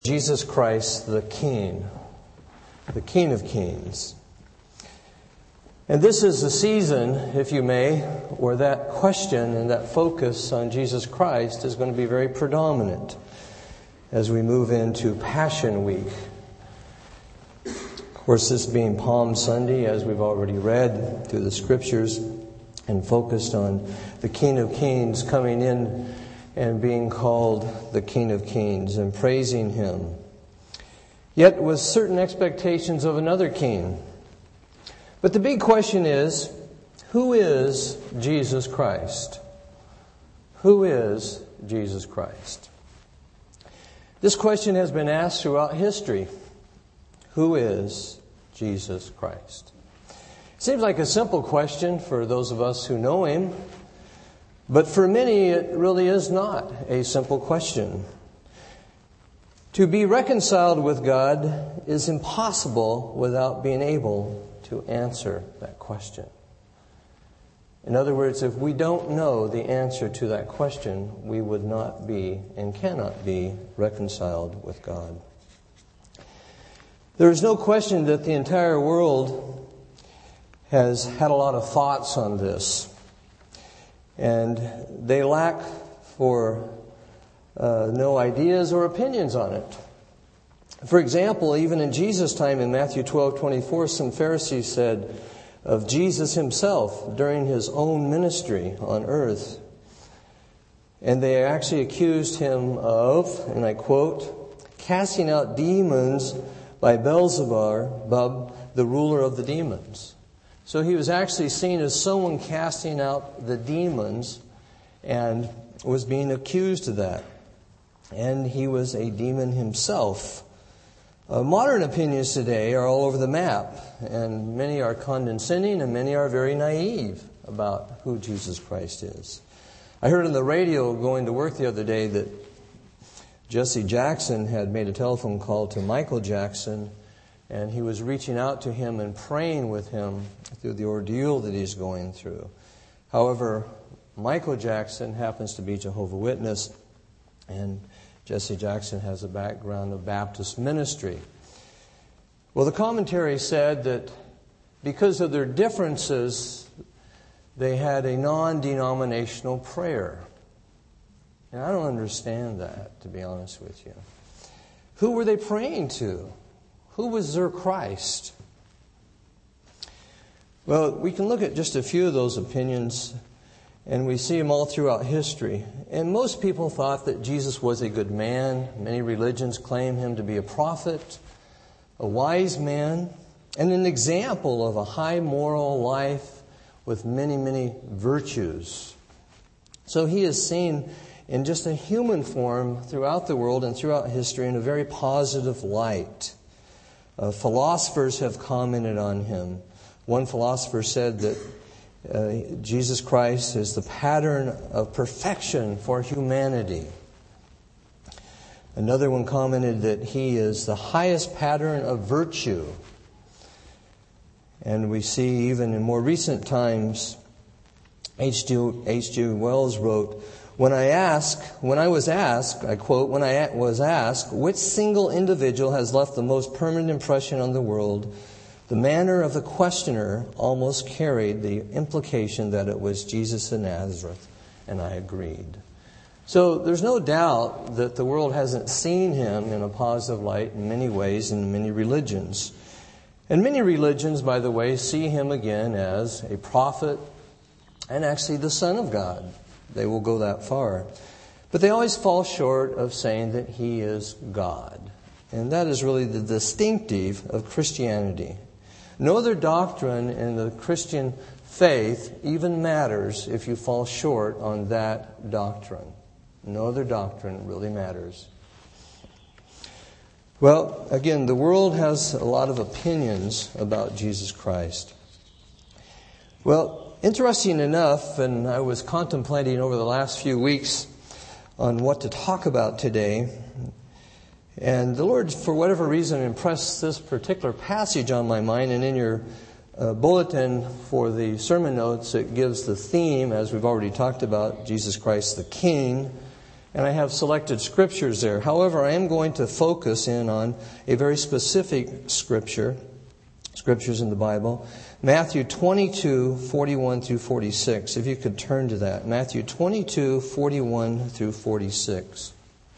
Jesus Christ, the King of Kings. And this is the season, if you may, where that question and that focus on Jesus Christ is going to be very predominant as we move into Passion Week. Of course, this being Palm Sunday, as we've already read through the Scriptures, and focused on the King of Kings coming in and being called the King of Kings and praising Him. Yet with certain expectations of another king. But the big question is, who is Jesus Christ? Who is Jesus Christ? This question has been asked throughout history. Who is Jesus Christ? It seems like a simple question for those of us who know Him. But for many, it really is not a simple question. To be reconciled with God is impossible without being able to answer that question. In other words, if we don't know the answer to that question, we would not be and cannot be reconciled with God. There is no question that the entire world has had a lot of thoughts on this. And they lack for no ideas or opinions on it. For example, even in Jesus' time in Matthew 12:24, some Pharisees said of Jesus Himself during His own ministry on earth, and they actually accused Him of, and I quote, casting out demons by Beelzebub, the ruler of the demons. So He was actually seen as someone casting out the demons and was being accused of that. And He was a demon Himself. Modern opinions today are all over the map, and many are condescending and many are very naive about who Jesus Christ is. I heard on the radio going to work the other day that Jesse Jackson had made a telephone call to Michael Jackson, and he was reaching out to him and praying with him through the ordeal that he's going through. However, Michael Jackson happens to be Jehovah's Witness, and Jesse Jackson has a background of Baptist ministry. Well, the commentary said that because of their differences, they had a non-denominational prayer. And I don't understand that, to be honest with you. Who were they praying to? Who was their Christ? Well, we can look at just a few of those opinions, and we see them all throughout history. And most people thought that Jesus was a good man. Many religions claim Him to be a prophet, a wise man, and an example of a high moral life with many, many virtues. So He is seen in just a human form throughout the world and throughout history in a very positive light. Philosophers have commented on Him. One philosopher said that Jesus Christ is the pattern of perfection for humanity. Another one commented that He is the highest pattern of virtue. And we see even in more recent times, H.G. Wells wrote, When I was asked, I quote, when I was asked, which single individual has left the most permanent impression on the world, the manner of the questioner almost carried the implication that it was Jesus of Nazareth, and I agreed. So there's no doubt that the world hasn't seen Him in a positive light in many ways in many religions. And many religions, by the way, see Him again as a prophet and actually the Son of God. They will go that far. But they always fall short of saying that He is God. And that is really the distinctive of Christianity. No other doctrine in the Christian faith even matters if you fall short on that doctrine. No other doctrine really matters. Well, again, the world has a lot of opinions about Jesus Christ. Well, interesting enough, and I was contemplating over the last few weeks on what to talk about today, and the Lord, for whatever reason, impressed this particular passage on my mind, and in your bulletin for the sermon notes, it gives the theme, as we've already talked about, Jesus Christ the King, And I have selected scriptures there. However, I am going to focus in on a very specific scriptures in the Bible. Matthew 22, 41 through 46. If you could turn to that. Matthew 22, 41 through 46.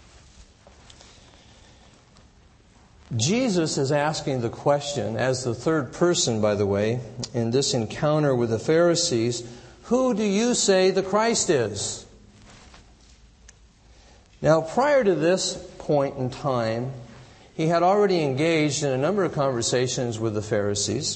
Jesus is asking the question, as the third person, by the way, in this encounter with the Pharisees, who do you say the Christ is? Now, prior to this point in time, he had already engaged in a number of conversations with the Pharisees.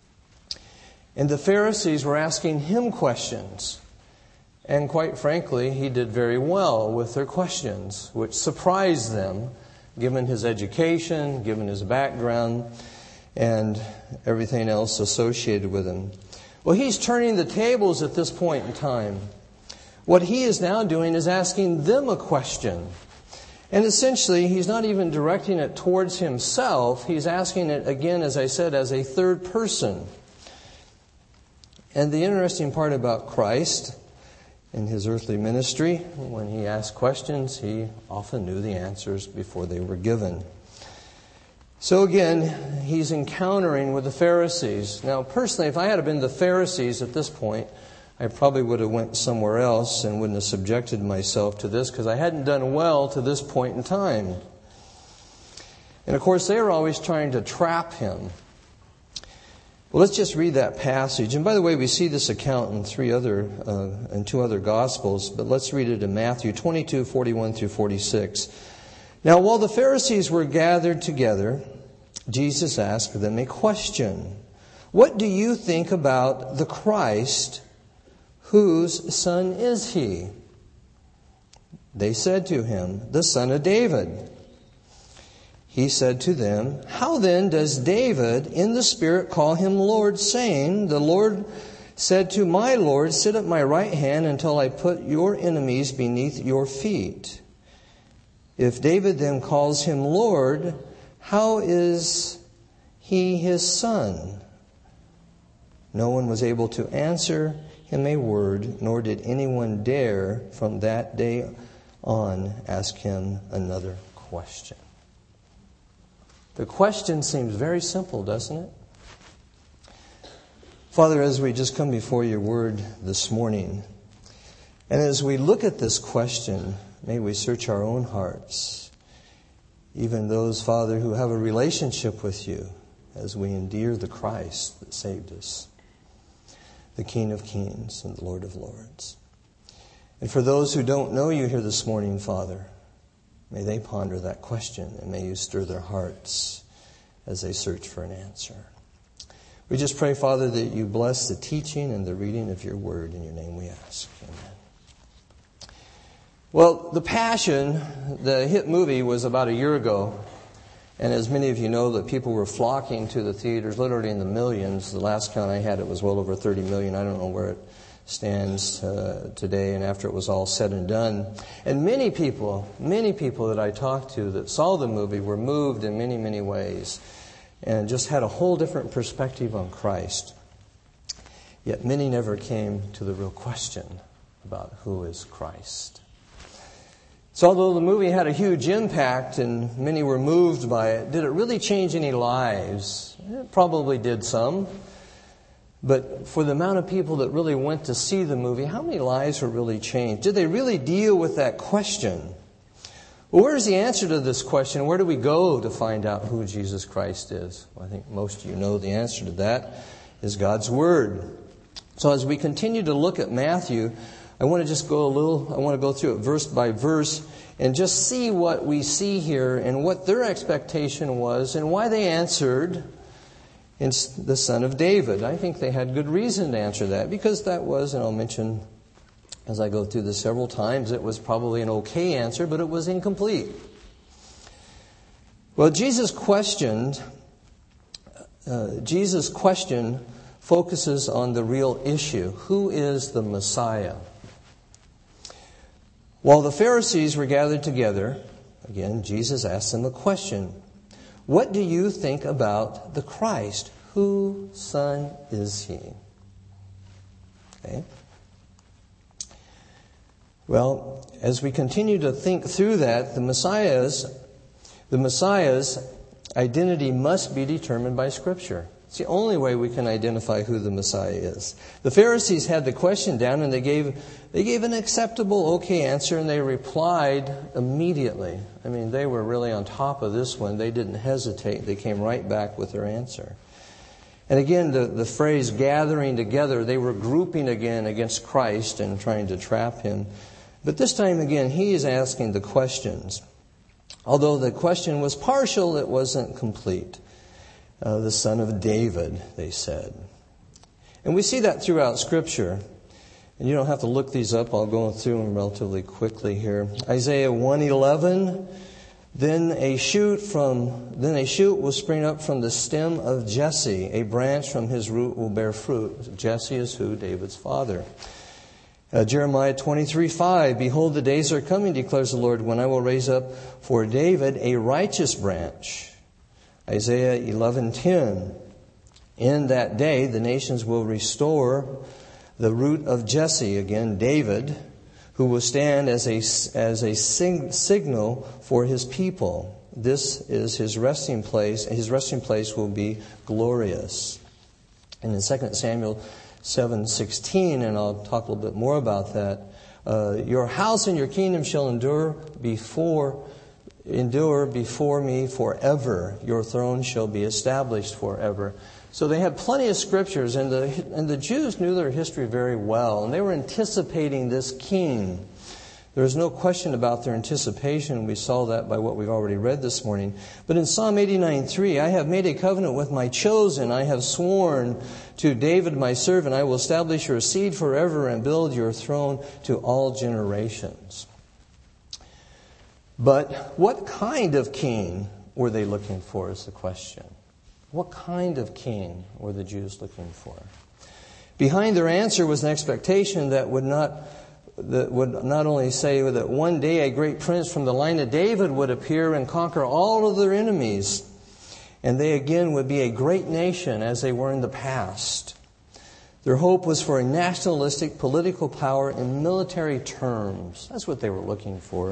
And the Pharisees were asking him questions. And quite frankly, he did very well with their questions, which surprised them, given his education, given his background, and everything else associated with him. Well, he's turning the tables at this point in time. What he is now doing is asking them a question. And essentially, he's not even directing it towards himself. He's asking it, again, as I said, as a third person. And the interesting part about Christ in his earthly ministry, when he asked questions, he often knew the answers before they were given. So again, he's encountering with the Pharisees. Now, personally, if I had been the Pharisees at this point, I probably would have went somewhere else and wouldn't have subjected myself to this because I hadn't done well to this point in time. And of course, they were always trying to trap him. Well, let's just read that passage. And by the way, we see this account in two other Gospels, but let's read it in Matthew 22, 41 through 46. Now, while the Pharisees were gathered together, Jesus asked them a question. What do you think about the Christ? Whose son is he? They said to him, the son of David. He said to them, how then does David in the Spirit call him Lord, saying, the Lord said to my Lord, sit at my right hand until I put your enemies beneath your feet. If David then calls him Lord, how is he his son? No one was able to answer him a word, nor did anyone dare from that day on ask him another question. The question seems very simple, doesn't it? Father, as we just come before your word this morning, and as we look at this question, may we search our own hearts, even those, Father, who have a relationship with you, as we endear the Christ that saved us, the King of Kings and the Lord of Lords. And for those who don't know you here this morning, Father, may they ponder that question and may you stir their hearts as they search for an answer. We just pray, Father, that you bless the teaching and the reading of your word. In your name we ask. Amen. Well, The Passion, the hit movie, was about a year ago. And as many of you know, that people were flocking to the theaters, literally in the millions. The last count I had, it was well over 30 million. I don't know where it stands today and after it was all said and done. And many people that I talked to that saw the movie were moved in many, many ways and just had a whole different perspective on Christ. Yet many never came to the real question about who is Christ. So although the movie had a huge impact and many were moved by it, did it really change any lives? It probably did some. But for the amount of people that really went to see the movie, how many lives were really changed? Did they really deal with that question? Well, where's the answer to this question? Where do we go to find out who Jesus Christ is? Well, I think most of you know the answer to that is God's Word. So as we continue to look at Matthew, I want to go through it verse by verse and just see what we see here and what their expectation was and why they answered in the son of David. I think they had good reason to answer that because that was, and I'll mention as I go through this several times, it was probably an okay answer, but it was incomplete. Well, Jesus' question focuses on the real issue. Who is the Messiah? While the Pharisees were gathered together, again, Jesus asked them a question. What do you think about the Christ? Whose son is he? Okay. Well, as we continue to think through that, the Messiah's identity must be determined by Scripture. It's the only way we can identify who the Messiah is. The Pharisees had the question down, and they gave an acceptable, okay answer, and they replied immediately. I mean, they were really on top of this one. They didn't hesitate. They came right back with their answer. And again, the phrase gathering together, they were grouping again against Christ and trying to trap him. But this time again, he is asking the questions. Although the question was partial, it wasn't complete. The son of David, they said. And we see that throughout Scripture. And you don't have to look these up. I'll go through them relatively quickly here. Isaiah 1:11. Then a shoot will spring up from the stem of Jesse. A branch from his root will bear fruit. Jesse is who? David's father. Jeremiah 23:5. Behold, the days are coming, declares the Lord, when I will raise up for David a righteous branch. Isaiah 11:10. In that day, the nations will restore the root of Jesse, again, David, who will stand as a signal for his people. This is his resting place. His resting place will be glorious. And in 2 Samuel 7:16, and I'll talk a little bit more about that, your house and your kingdom shall endure before me forever. Your throne shall be established forever. So they had plenty of scriptures, and the Jews knew their history very well, and they were anticipating this king. There's no question about their anticipation. We saw that by what we've already read this morning. But in Psalm 89:3, I have made a covenant with my chosen. I have sworn to David my servant, I will establish your seed forever and build your throne to all generations. But what kind of king were they looking for is the question. What kind of king were the Jews looking for? Behind their answer was an expectation that would not only say that one day a great prince from the line of David would appear and conquer all of their enemies, and they again would be a great nation as they were in the past. Their hope was for a nationalistic political power in military terms. That's what they were looking for.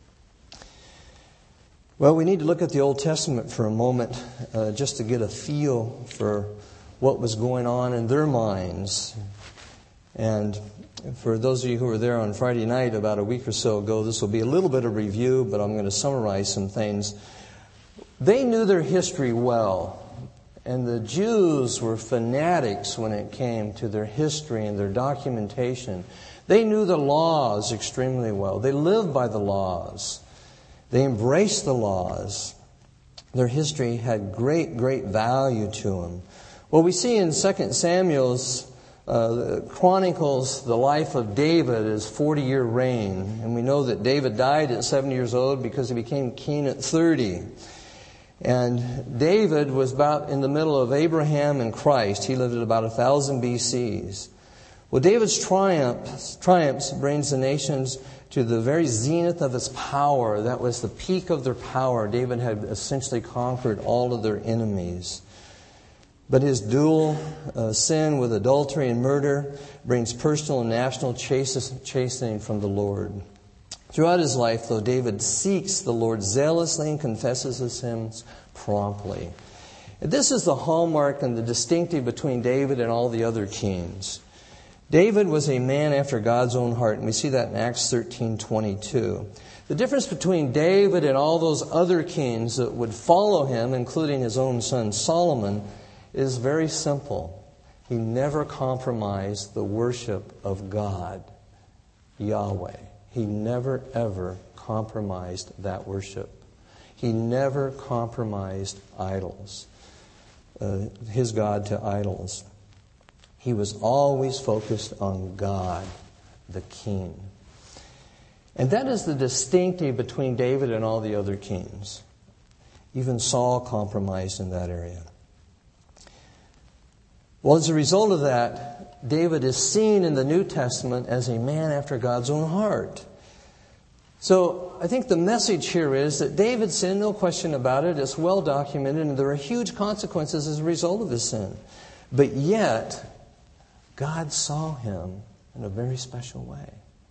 Well, we need to look at the Old Testament for a moment just to get a feel for what was going on in their minds. And for those of you who were there on Friday night about a week or so ago, this will be a little bit of review, but I'm going to summarize some things. They knew their history well, and the Jews were fanatics when it came to their history and their documentation. They knew the laws extremely well. They lived by the laws. They embraced the laws. Their history had great, great value to them. Well, we see in 2 Samuel's chronicles the life of David as 40-year reign. And we know that David died at 70 years old because he became king at 30. And David was about in the middle of Abraham and Christ. He lived at about 1000 BCs. Well, David's triumphs brings the nations to the very zenith of its power. That was the peak of their power. David had essentially conquered all of their enemies. But his dual sin with adultery and murder brings personal and national chastening from the Lord. Throughout his life, though, David seeks the Lord zealously and confesses his sins promptly. And this is the hallmark and the distinctive between David and all the other kings. David was a man after God's own heart, and we see that in Acts 13:22. The difference between David and all those other kings that would follow him, including his own son Solomon, is very simple. He never compromised the worship of God, Yahweh. He never, ever compromised that worship. He never compromised idols, his God to idols. He was always focused on God, the King. And that is the distinctive between David and all the other kings. Even Saul compromised in that area. Well, as a result of that, David is seen in the New Testament as a man after God's own heart. So I think the message here is that David sinned, no question about it. It's well documented, and there are huge consequences as a result of his sin. But yet, God saw him in a very special way.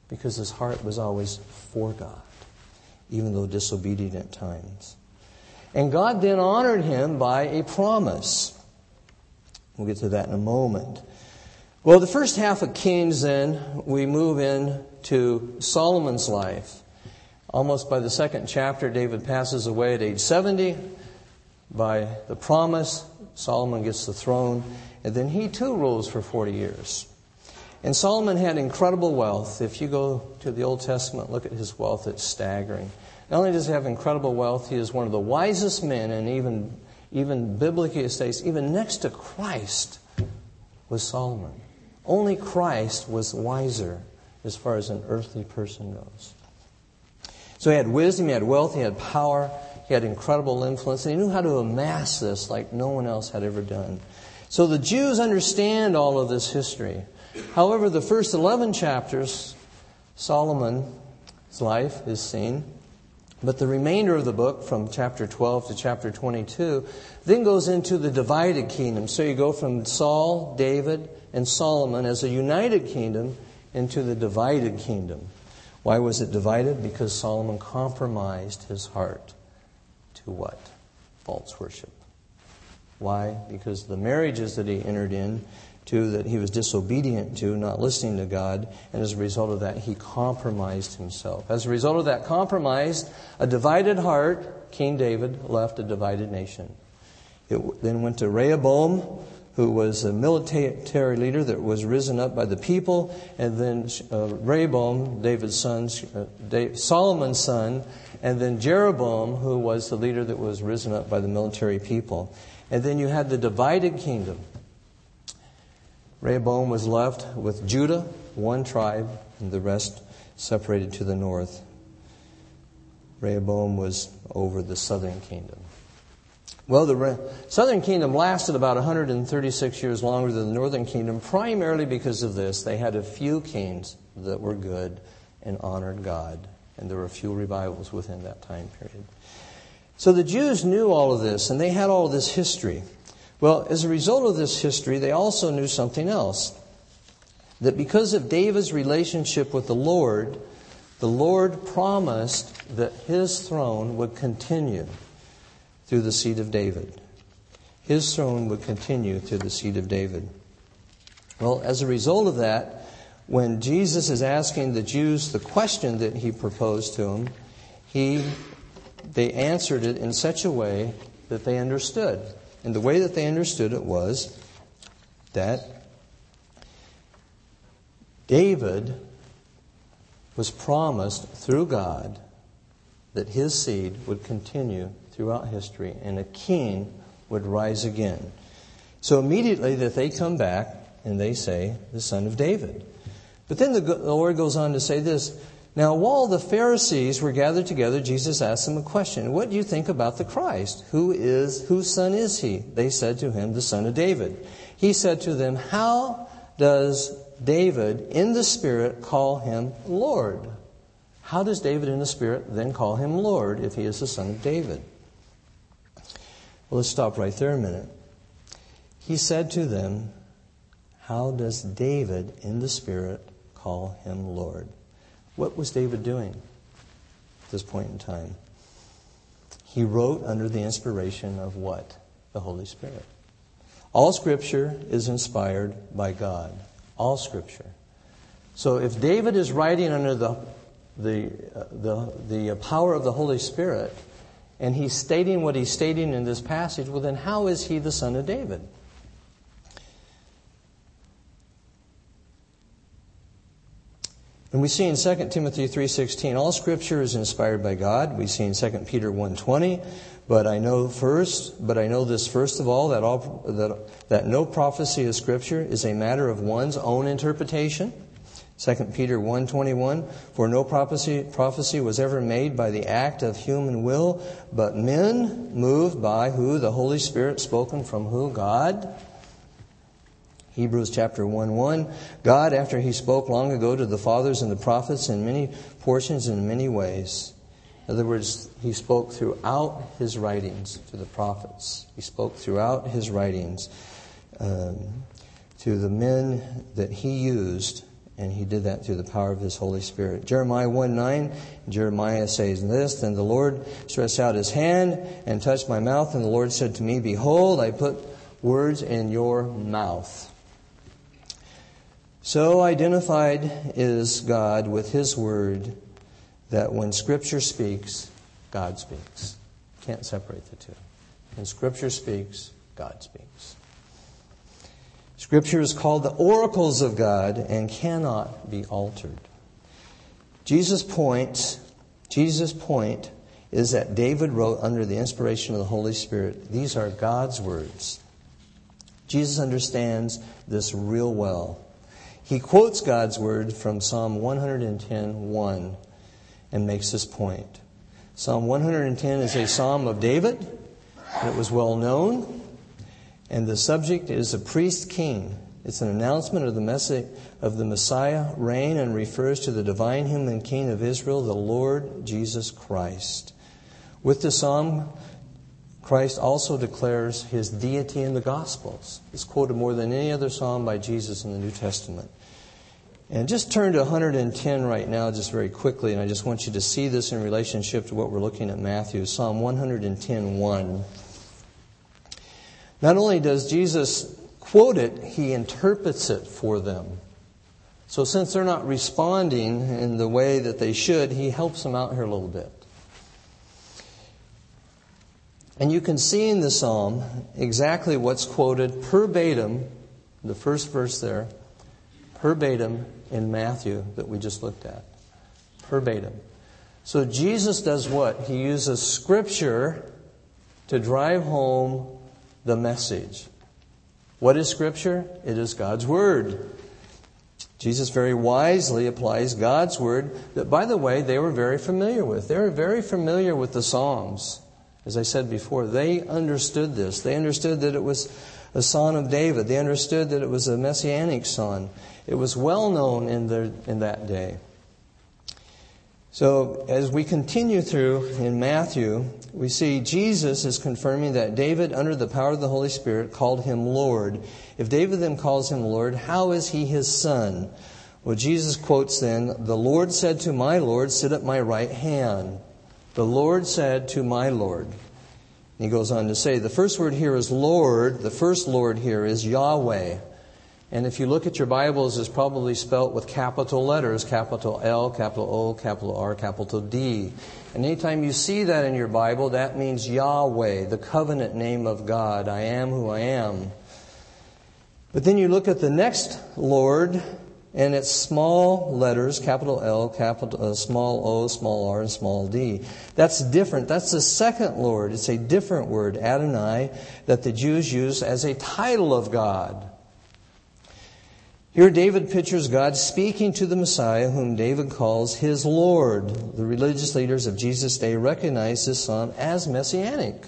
because his heart was always for God, even though disobedient at times. And God then honored him by a promise. We'll get to that in a moment. Well, the first half of Kings, then, we move into Solomon's life. Almost by the second chapter, David passes away at age 70. By the promise, Solomon gets the throne, and then he too rules for 40 years. And Solomon had incredible wealth. If you go to the Old Testament, look at his wealth, it's staggering. Not only does he have incredible wealth, he is one of the wisest men, and even biblically states, even next to Christ was Solomon. Only Christ was wiser as far as an earthly person goes. So he had wisdom, he had wealth, he had power, he had incredible influence, and he knew how to amass this like no one else had ever done. So the Jews understand all of this history. However, the first 11 chapters, Solomon's life is seen. But the remainder of the book, from chapter 12 to chapter 22, then goes into the divided kingdom. So you go from Saul, David, and Solomon as a united kingdom into the divided kingdom. Why was it divided? Because Solomon compromised his heart to what? False worship. Why? Because the marriages that he entered into, that he was disobedient to, not listening to God, and as a result of that, he compromised himself. As a result of that compromise, a divided heart, King David left a divided nation. It then went to Rehoboam, who was a military leader that was risen up by the people, and then Rehoboam, David's son, Solomon's son, and then Jeroboam, who was the leader that was risen up by the military people. And then you had the divided kingdom. Rehoboam was left with Judah, one tribe, and the rest separated to the north. Rehoboam was over the southern kingdom. Well, the southern kingdom lasted about 136 years longer than the northern kingdom, primarily because of this. They had a few kings that were good and honored God, and there were a few revivals within that time period. So the Jews knew all of this, and they had all of this history. Well, as a result of this history, they also knew something else. That because of David's relationship with the Lord promised that his throne would continue through the seed of David. His throne would continue through the seed of David. Well, as a result of that, when Jesus is asking the Jews the question that he proposed to them, they answered it in such a way that they understood. And the way that they understood it was that David was promised through God that his seed would continue throughout history and a king would rise again. So immediately that they come back and they say, the son of David. But then the Lord goes on to say this. Now, while the Pharisees were gathered together, Jesus asked them a question. What do you think about the Christ? Whose son is he? They said to him, the son of David. He said to them, how does David in the Spirit call him Lord? How does David in the Spirit then call him Lord if he is the son of David? Well, let's stop right there a minute. He said to them, how does David in the Spirit call him Lord? What was David doing at this point in time? He wrote under the inspiration of what? The Holy Spirit. All Scripture is inspired by God. All Scripture. So if David is writing under the power of the Holy Spirit, and he's stating what he's stating in this passage, well then how is he the son of David? And we see in 2 Timothy 3:16, all Scripture is inspired by God. We see in 2 Peter 1:20, but I know this first of all, that no prophecy of Scripture is a matter of one's own interpretation. 2 Peter 1:21, for no prophecy was ever made by the act of human will, but men moved by who? The Holy Spirit, spoken from who? God. Hebrews chapter 1:1, God, after He spoke long ago to the fathers and the prophets in many portions and in many ways. In other words, He spoke throughout His writings to the prophets. He spoke throughout His writings to the men that He used And He did that through the power of His Holy Spirit. Jeremiah 1:9, Jeremiah says this, "Then the Lord stretched out His hand and touched my mouth, and the Lord said to me, Behold, I put words in your mouth." So identified is God with His Word that when Scripture speaks, God speaks. Can't separate the two. When Scripture speaks, God speaks. Scripture is called the oracles of God and cannot be altered. Jesus' point is that David wrote under the inspiration of the Holy Spirit. These are God's words. Jesus understands this real well. He quotes God's word from Psalm 110:1 and makes this point. Psalm 110 is a psalm of David. It was well known. And the subject is a priest king. It's an announcement of the Messiah reign and refers to the divine human king of Israel, the Lord Jesus Christ. With the psalm, Christ also declares His deity in the Gospels. It's quoted more than any other psalm by Jesus in the New Testament. And just turn to 110 right now, just very quickly, and I just want you to see this in relationship to what we're looking at Matthew. Psalm 110:1. Not only does Jesus quote it, He interprets it for them. So since they're not responding in the way that they should, He helps them out here a little bit. And you can see in the psalm exactly what's quoted verbatim, the first verse there, verbatim in Matthew that we just looked at. Verbatim. So Jesus does what? He uses Scripture to drive home the message. What is Scripture? It is God's Word. Jesus very wisely applies God's Word that, by the way, they were very familiar with. They were very familiar with the Psalms. As I said before, they understood this. They understood that it was a Son of David. They understood that it was a Messianic Son. It was well known in that day. So as we continue through in Matthew, we see Jesus is confirming that David, under the power of the Holy Spirit, called Him Lord. If David then calls Him Lord, how is He His son? Well, Jesus quotes then, "The Lord said to my Lord, sit at my right hand." The Lord said to my Lord. And He goes on to say, the first word here is Lord. The first Lord here is Yahweh. And if you look at your Bibles, it's probably spelt with capital letters, capital L, capital O, capital R, capital D. And anytime you see that in your Bible, that means Yahweh, the covenant name of God. I am who I am. But then you look at the next Lord, and it's small letters, capital L, capital small O, small R, and small D. That's different. That's the second Lord. It's a different word, Adonai, that the Jews use as a title of God. Here David pictures God speaking to the Messiah, whom David calls his Lord. The religious leaders of Jesus' day recognized this psalm as messianic.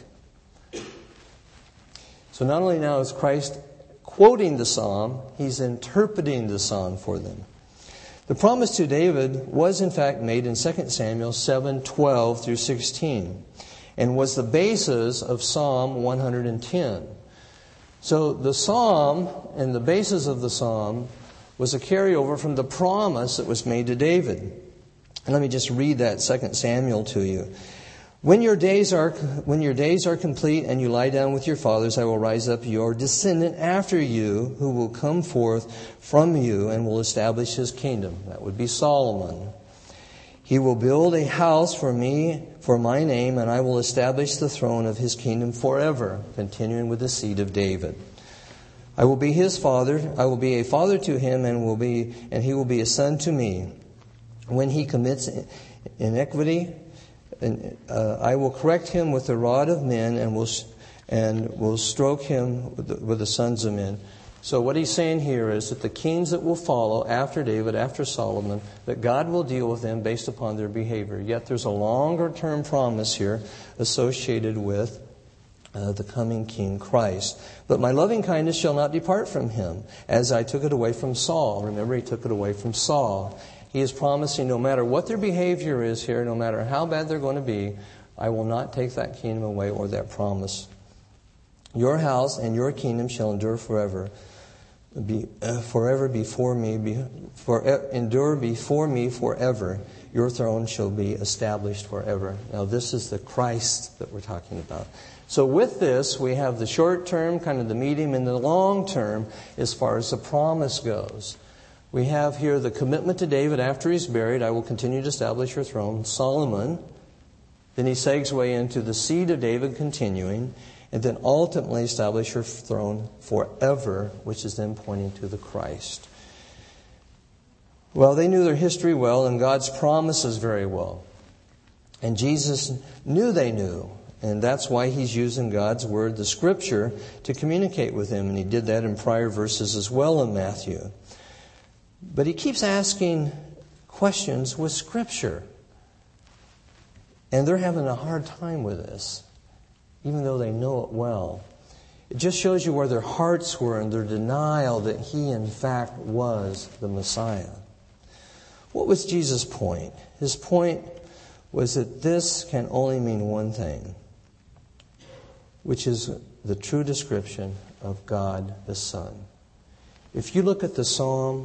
So not only now is Christ quoting the psalm, He's interpreting the psalm for them. The promise to David was in fact made in 2 Samuel 7:12 through 16 and was the basis of Psalm 110. So the psalm and the basis of the psalm was a carryover from the promise that was made to David. And let me just read that 2 Samuel to you. When your days are complete and you lie down with your fathers, I will rise up your descendant after you, who will come forth from you and will establish his kingdom. That would be Solomon. He will build a house for me, for my name, and I will establish the throne of his kingdom forever, continuing with the seed of David. I will be his father. I will be a father to him, and he will be a son to me. When he commits iniquity, I will correct him with the rod of men, and will stroke him with the sons of men. So what he's saying here is that the kings that will follow after David, after Solomon, that God will deal with them based upon their behavior. Yet there's a longer term promise here associated with the coming King Christ. But my loving kindness shall not depart from him, as I took it away from Saul. Remember, He took it away from Saul. He is promising no matter what their behavior is here, no matter how bad they're going to be, I will not take that kingdom away or that promise. Your house and your kingdom shall endure forever. endure before me forever. Your throne shall be established forever. Now this is the Christ that we're talking about. So with this, we have the short term, kind of the medium, and the long term as far as the promise goes. We have here the commitment to David after he's buried. I will continue to establish your throne. Solomon. Then he segues into the seed of David continuing. And then ultimately establish your throne forever, which is then pointing to the Christ. Well, they knew their history well and God's promises very well. And Jesus knew they knew. And that's why He's using God's Word, the Scripture, to communicate with them. And He did that in prior verses as well in Matthew. But He keeps asking questions with Scripture. And they're having a hard time with this, even though they know it well. It just shows you where their hearts were and their denial that He, in fact, was the Messiah. What was Jesus' point? His point was that this can only mean one thing, which is the true description of God the Son. If you look at the Psalm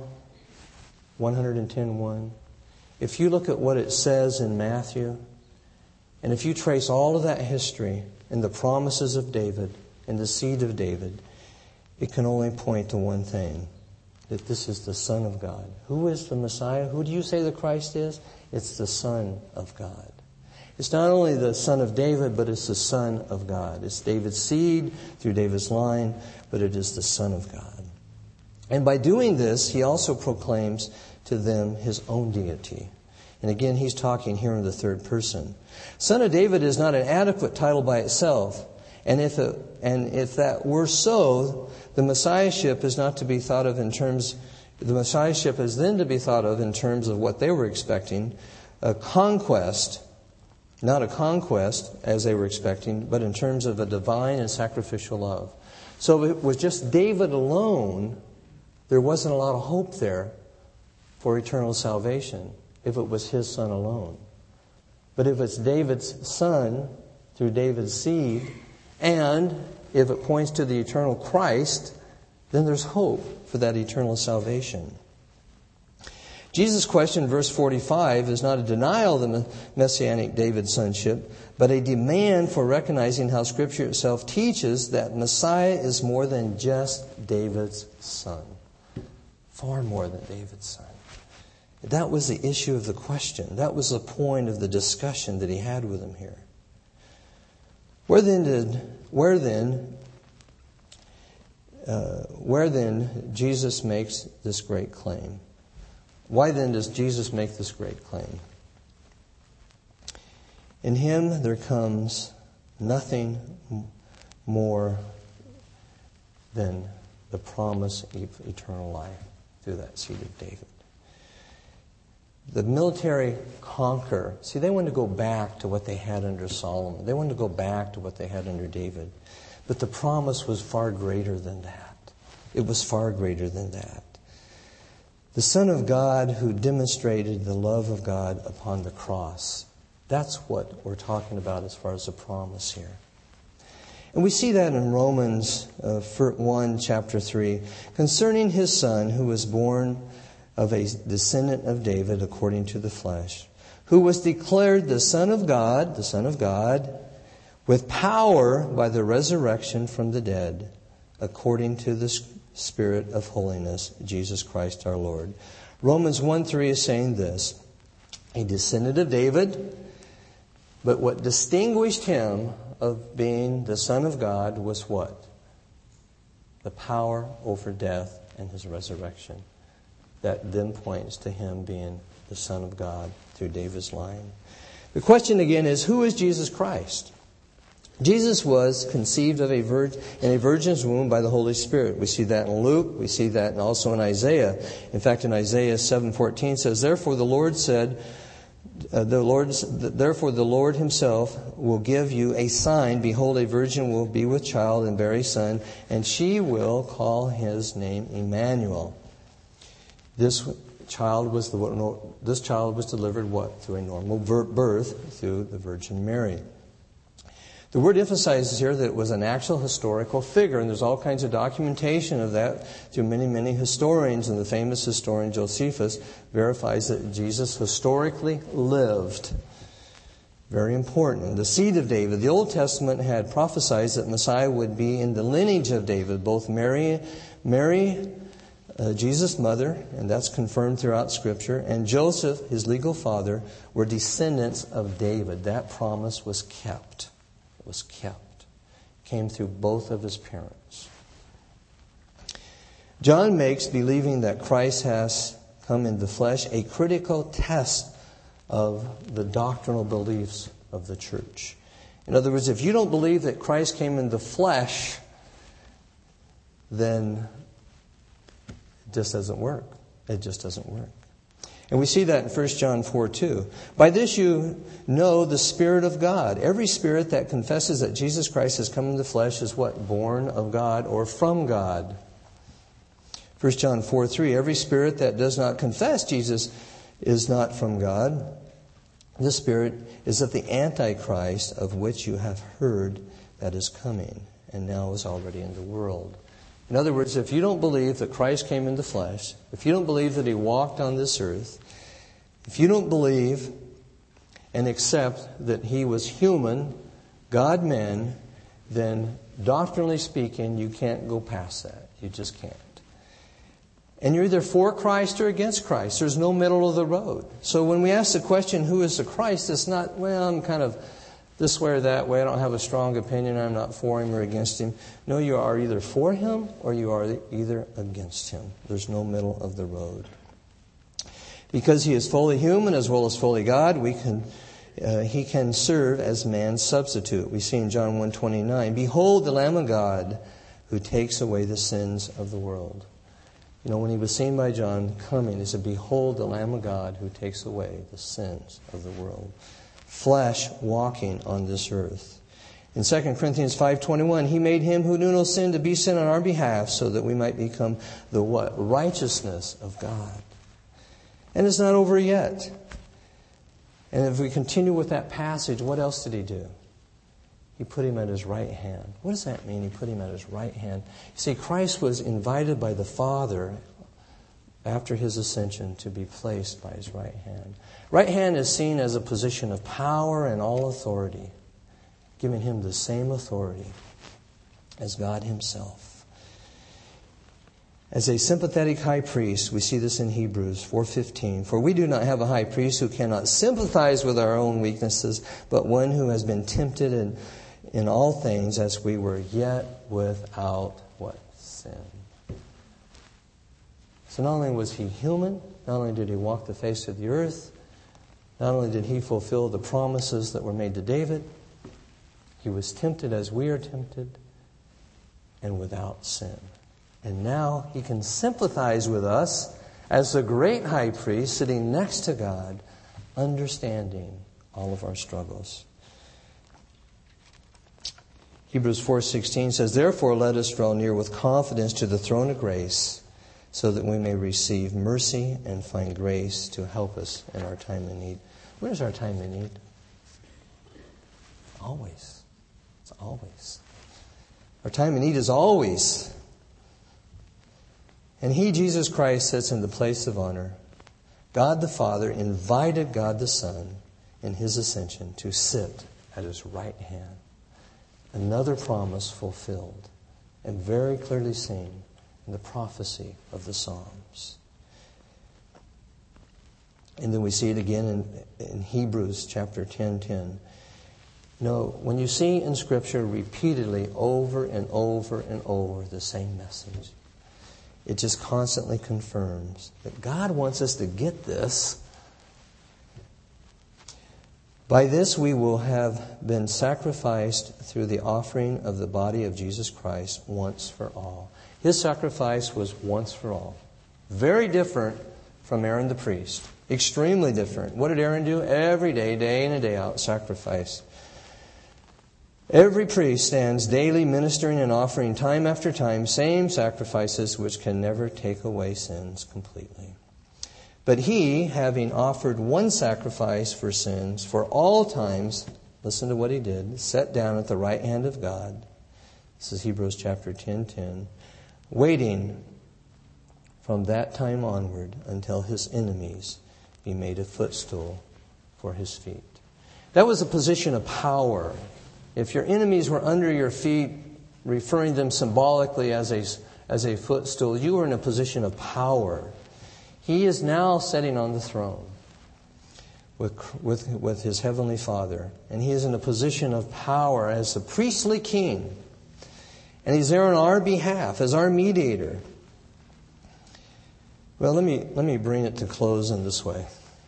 110:1, if you look at what it says in Matthew, and if you trace all of that history and the promises of David and the seed of David, it can only point to one thing, that this is the Son of God. Who is the Messiah? Who do you say the Christ is? It's the Son of God. It's not only the Son of David, but it's the Son of God. It's David's seed through David's line, but it is the Son of God. And by doing this, He also proclaims to them His own deity. And again, He's talking here in the third person. Son of David is not an adequate title by itself. And if that were so, the Messiahship is not to be thought of in terms, the Messiahship is then to be thought of in terms of what they were expecting, a conquest, not a conquest as they were expecting, but in terms of a divine and sacrificial love. So if it was just David alone, there wasn't a lot of hope there for eternal salvation, if it was his son alone. But if it's David's son through David's seed, and if it points to the eternal Christ, then there's hope for that eternal salvation. Jesus' question, verse 45, is not a denial of the messianic David sonship, but a demand for recognizing how Scripture itself teaches that Messiah is more than just David's son. Far more than David's son. That was the issue of the question. That was the point of the discussion that he had with him here. Where then Jesus makes this great claim? Why then does Jesus make this great claim? In Him there comes nothing more than the promise of eternal life through that seed of David. The military conquer. See, they wanted to go back to what they had under Solomon. They wanted to go back to what they had under David. But the promise was far greater than that. It was far greater than that. The Son of God who demonstrated the love of God upon the cross. That's what we're talking about as far as the promise here. And we see that in Romans 1, chapter 3. Concerning His Son who was born of a descendant of David according to the flesh, who was declared the Son of God, with power by the resurrection from the dead, according to the Spirit of holiness, Jesus Christ our Lord. Romans 1:3 is saying this, a descendant of David, but what distinguished Him of being the Son of God was what? The power over death and His resurrection. That then points to Him being the Son of God through David's line. The question again is, who is Jesus Christ? Jesus was conceived of in a virgin's womb by the Holy Spirit. We see that in Luke. We see that also in Isaiah. In fact, in Isaiah 7:14 says, Therefore the Lord Himself will give you a sign. Behold, a virgin will be with child and bear a son, and she will call His name Emmanuel. This child was delivered what? Through a normal birth through the Virgin Mary. The word emphasizes here that it was an actual historical figure, and there's all kinds of documentation of that through many, many historians, and the famous historian Josephus verifies that Jesus historically lived. Very important. The seed of David. The Old Testament had prophesied that Messiah would be in the lineage of David. Both Mary, Jesus' mother, and that's confirmed throughout Scripture, and Joseph, his legal father, were descendants of David. That promise was kept. It was kept. Came through both of his parents. John makes believing that Christ has come in the flesh a critical test of the doctrinal beliefs of the church. In other words, if you don't believe that Christ came in the flesh, then it just doesn't work. It just doesn't work. And we see that in 1 John 4:2. By this you know the Spirit of God. Every spirit that confesses that Jesus Christ has come in the flesh is what? Born of God or from God. 1 John 4:3. Every spirit that does not confess Jesus is not from God. This spirit is of the Antichrist, of which you have heard that is coming and now is already in the world. In other words, if you don't believe that Christ came in the flesh, if you don't believe that He walked on this earth, if you don't believe and accept that He was human, God-man, then doctrinally speaking, you can't go past that. You just can't. And you're either for Christ or against Christ. There's no middle of the road. So when we ask the question, who is the Christ, it's not, well, I'm kind of this way or that way. I don't have a strong opinion. I'm not for Him or against Him. No, you are either for Him or you are either against Him. There's no middle of the road. Because He is fully human as well as fully God, He can serve as man's substitute. We see in John 1:29, "Behold the Lamb of God who takes away the sins of the world." You know, when He was seen by John coming, He said, "Behold the Lamb of God who takes away the sins of the world." Flesh walking on this earth. In 2 Corinthians 5:21, He made Him who knew no sin to be sin on our behalf so that we might become the what? Righteousness of God. And it's not over yet. And if we continue with that passage, what else did He do? He put Him at His right hand. What does that mean, He put Him at His right hand? You see, Christ was invited by the Father after His ascension to be placed by His right hand. Right hand is seen as a position of power and all authority, giving Him the same authority as God Himself. As a sympathetic high priest, we see this in Hebrews 4:15. For we do not have a high priest who cannot sympathize with our own weaknesses, but one who has been tempted in all things as we were yet without what? Sin. So not only was He human, not only did He walk the face of the earth, not only did He fulfill the promises that were made to David, He was tempted as we are tempted and without sin. And now He can sympathize with us as the great high priest sitting next to God, understanding all of our struggles. Hebrews 4:16 says, "Therefore let us draw near with confidence to the throne of grace, so that we may receive mercy and find grace to help us in our time of need." When is our time of need? Always. It's always. Our time of need is always. And He, Jesus Christ, sits in the place of honor. God the Father invited God the Son in His ascension to sit at His right hand. Another promise fulfilled and very clearly seen in the prophecy of the Psalms. And then we see it again in Hebrews chapter 10:10. You know, when you see in Scripture repeatedly over and over and over the same message, it just constantly confirms that God wants us to get this. By this we will have been sacrificed through the offering of the body of Jesus Christ once for all. His sacrifice was once for all. Very different from Aaron the priest. Extremely different. What did Aaron do? Every day, day in and day out, sacrifice. Every priest stands daily ministering and offering time after time same sacrifices which can never take away sins completely. But He, having offered one sacrifice for sins for all times, Listen to what he did. Sat down at the right hand of God. This is Hebrews chapter 10:10. Waiting from that time onward until his enemies be made a footstool for his feet. That was a position of power. If your enemies were under your feet, referring them symbolically as a footstool, you were in a position of power. He is now sitting on the throne with his heavenly Father. And he is in a position of power as the priestly king. And he's there on our behalf as our mediator. Well, let me bring it to close in this way.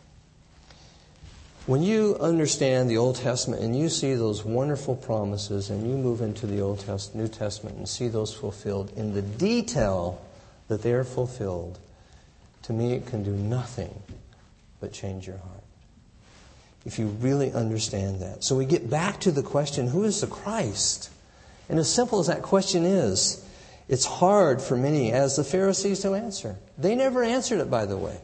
When you understand the Old Testament and you see those wonderful promises and you move into the New Testament and see those fulfilled in the detail that they are fulfilled, to me it can do nothing but change your heart. If you really understand that. So we get back to the question, who is the Christ? And as simple as that question is, it's hard for many, as the Pharisees, to answer. They never answered it, by the way.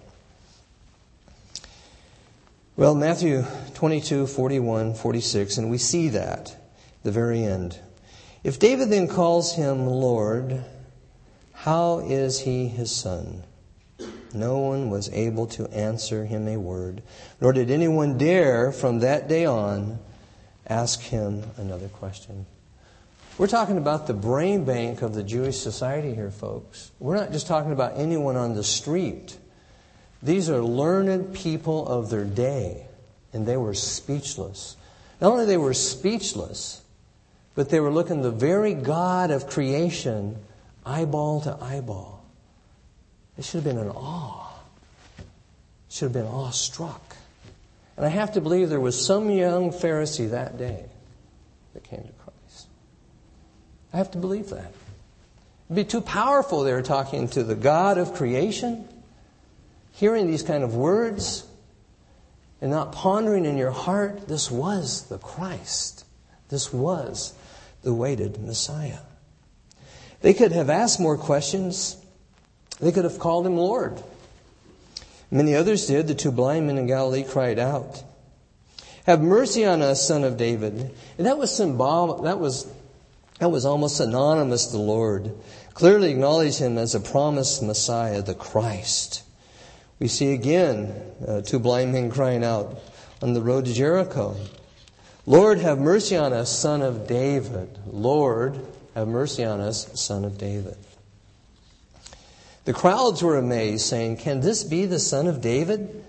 Well, Matthew 22, 41, 46, and we see that, the very end. If David then calls him Lord, how is he his son? No one was able to answer him a word, nor did anyone dare from that day on ask him another question. We're talking about the brain bank of the Jewish society here, folks. We're not just talking about anyone on the street. These are learned people of their day, and they were speechless. Not only they were speechless, but they were looking the very God of creation eyeball to eyeball. They should have been in awe. Should have been awestruck. And I have to believe there was some young Pharisee that day that came to Christ. I have to believe that. It'd be too powerful. They were talking to the God of creation, hearing these kind of words, and not pondering in your heart, this was the Christ. This was the awaited Messiah. They could have asked more questions. They could have called him Lord. Many others did. The two blind men in Galilee cried out, "Have mercy on us, Son of David." And that was symbolic. That was almost synonymous to the Lord. Clearly acknowledged him as a promised Messiah, the Christ. We see again two blind men crying out on the road to Jericho, "Lord, have mercy on us, Son of David." Lord, have mercy on us, Son of David. The crowds were amazed, saying, "Can this be the Son of David?"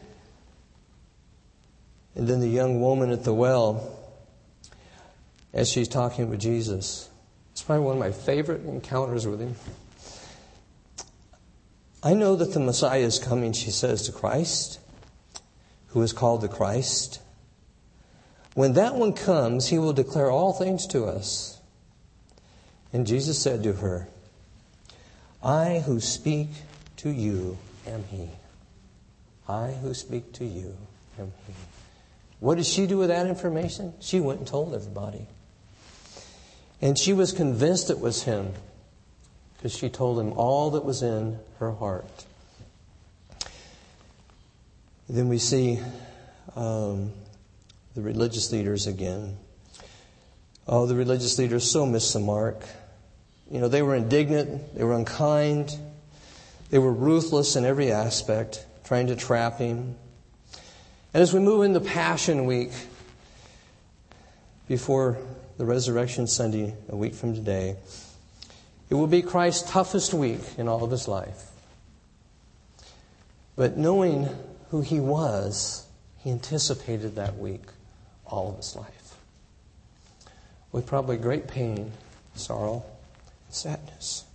And then the young woman at the well, as she's talking with Jesus, it's probably one of my favorite encounters with him. "I know that the Messiah is coming," she says to Christ, who is called the Christ. "When that one comes, he will declare all things to us." And Jesus said to her, "I who speak to you am he." I who speak to you am he. What did she do with that information? She went and told everybody. And she was convinced it was him, because she told him all that was in her heart. Then we see the religious leaders again. Oh, the religious leaders so missed the mark. You know, they were indignant, they were unkind, they were ruthless in every aspect, trying to trap him. And as we move into Passion Week, before the Resurrection Sunday, a week from today, it will be Christ's toughest week in all of his life. But knowing who he was, he anticipated that week all of his life, with probably great pain, sorrow, sadness.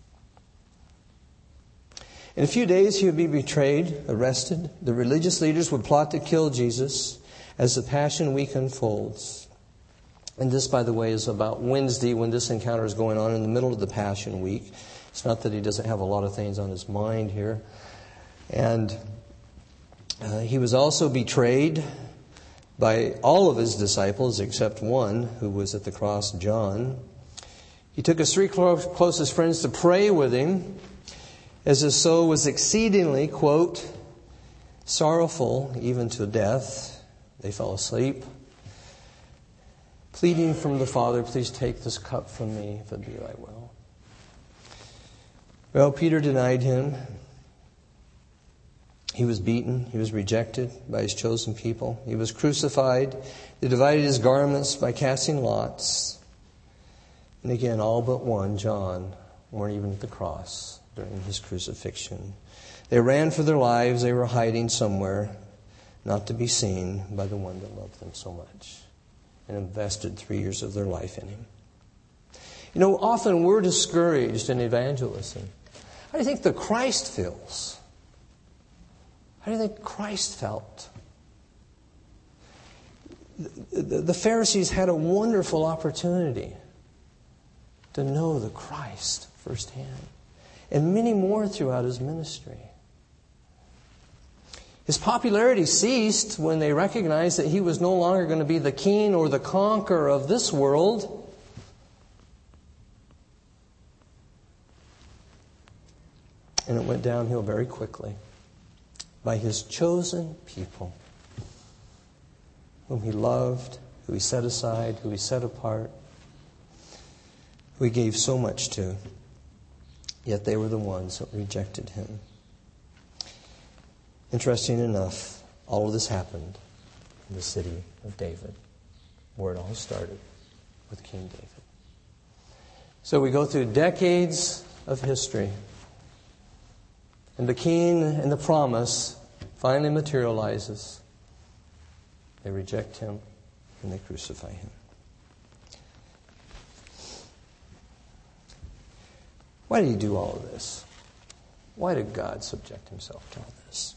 In a few days, he would be betrayed, arrested. The religious leaders would plot to kill Jesus as the Passion Week unfolds. And this, by the way, is about Wednesday when this encounter is going on, in the middle of the Passion Week. It's not that he doesn't have a lot of things on his mind here. And he was also betrayed by all of his disciples except one who was at the cross, John. He took his three closest friends to pray with him as his soul was exceedingly, quote, sorrowful even to death. They fell asleep. pleading from the Father, please take this cup from me if it be thy will. Well, Peter denied him. He was beaten. He was rejected by his chosen people. He was crucified. They divided his garments by casting lots. And again, all but one, John, weren't even at the cross during his crucifixion. They ran for their lives. They were hiding somewhere, not to be seen by the one that loved them so much and invested 3 years of their life in him. You know, often we're discouraged in evangelism. How do you think the Christ feels? How do you think Christ felt? The Pharisees had a wonderful opportunity to know the Christ firsthand, and many more throughout his ministry. His popularity ceased when they recognized that he was no longer going to be the king or the conqueror of this world. And it went downhill very quickly by his chosen people, whom he loved, who he set aside, who he set apart, who he gave so much to. Yet they were the ones that rejected him. Interesting enough, all of this happened in the city of David, where it all started with King David. So we go through decades of history, and the king and the promise finally materializes. They reject him and they crucify him. Why did he do all of this? Why did God subject himself to all this?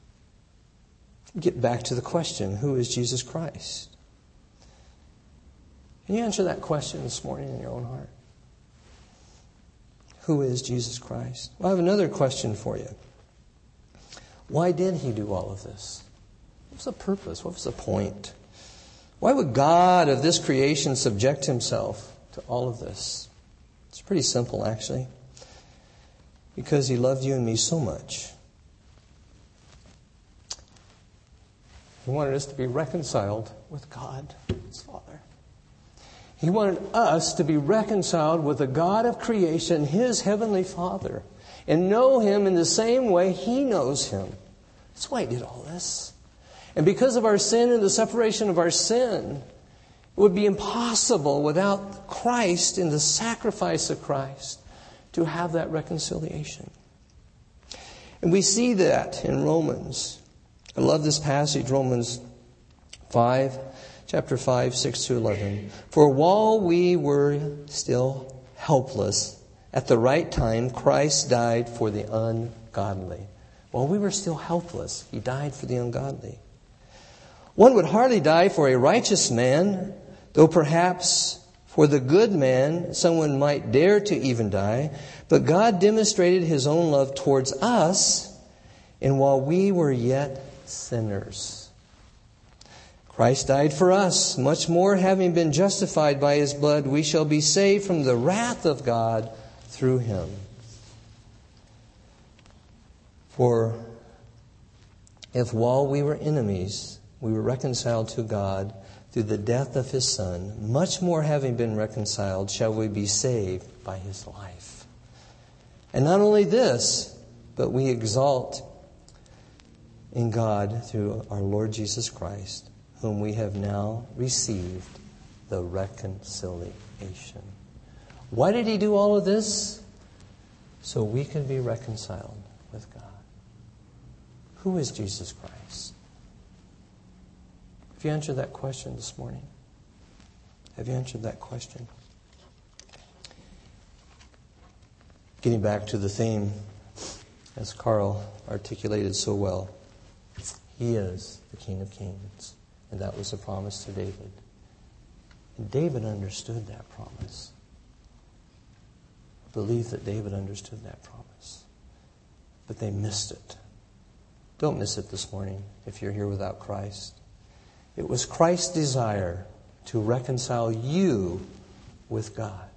Get back to the question, who is Jesus Christ? Can you answer that question this morning in your own heart? Who is Jesus Christ? Well, I have another question for you. Why did he do all of this? What was the purpose? What was the point? Why would God of this creation subject himself to all of this? It's pretty simple, actually. Because he loved you and me so much. He wanted us to be reconciled with God, his Father. He wanted us to be reconciled with the God of creation, his heavenly Father, and know him in the same way he knows him. That's why he did all this. And because of our sin and the separation of our sin, it would be impossible without Christ and the sacrifice of Christ to have that reconciliation. And we see that in Romans. I love this passage, Romans 5, chapter 5, 6 to 11. For while we were still helpless, at the right time, Christ died for the ungodly. While we were still helpless, he died for the ungodly. One would hardly die for a righteous man, though perhaps for the good man someone might dare to even die. But God demonstrated his own love towards us, and while we were yet sinners, Christ died for us. Much more, having been justified by his blood, we shall be saved from the wrath of God through him. For if while we were enemies, we were reconciled to God through the death of his Son, much more, having been reconciled, shall we be saved by his life. And not only this, but we exalt in God through our Lord Jesus Christ, whom we have now received the reconciliation. Why did he do all of this? So we can be reconciled with God. Who is Jesus Christ? Have you answered that question this morning? Have you answered that question? Getting back to the theme, as Carl articulated so well, he is the King of Kings. And that was a promise to David. And David understood that promise. I believe that David understood that promise. But they missed it. Don't miss it this morning if you're here without Christ. It was Christ's desire to reconcile you with God.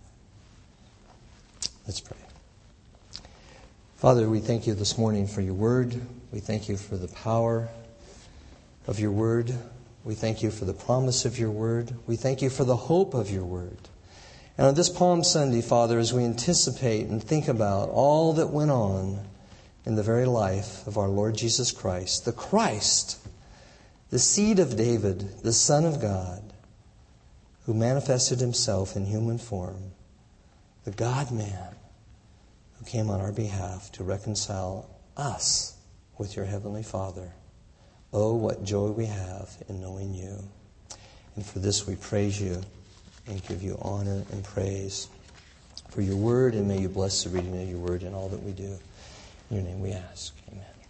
Let's pray. Father, we thank you this morning for your word. We thank you for the power of your word. We thank you for the promise of your word. We thank you for the hope of your word. And on this Palm Sunday, Father, as we anticipate and think about all that went on in the very life of our Lord Jesus Christ, the seed of David, the Son of God, who manifested himself in human form, the God-man who came on our behalf to reconcile us with your Heavenly Father. Oh, what joy we have in knowing you. And for this we praise you and give you honor and praise for your word, and may you bless the reading of your word in all that we do. In your name we ask. Amen.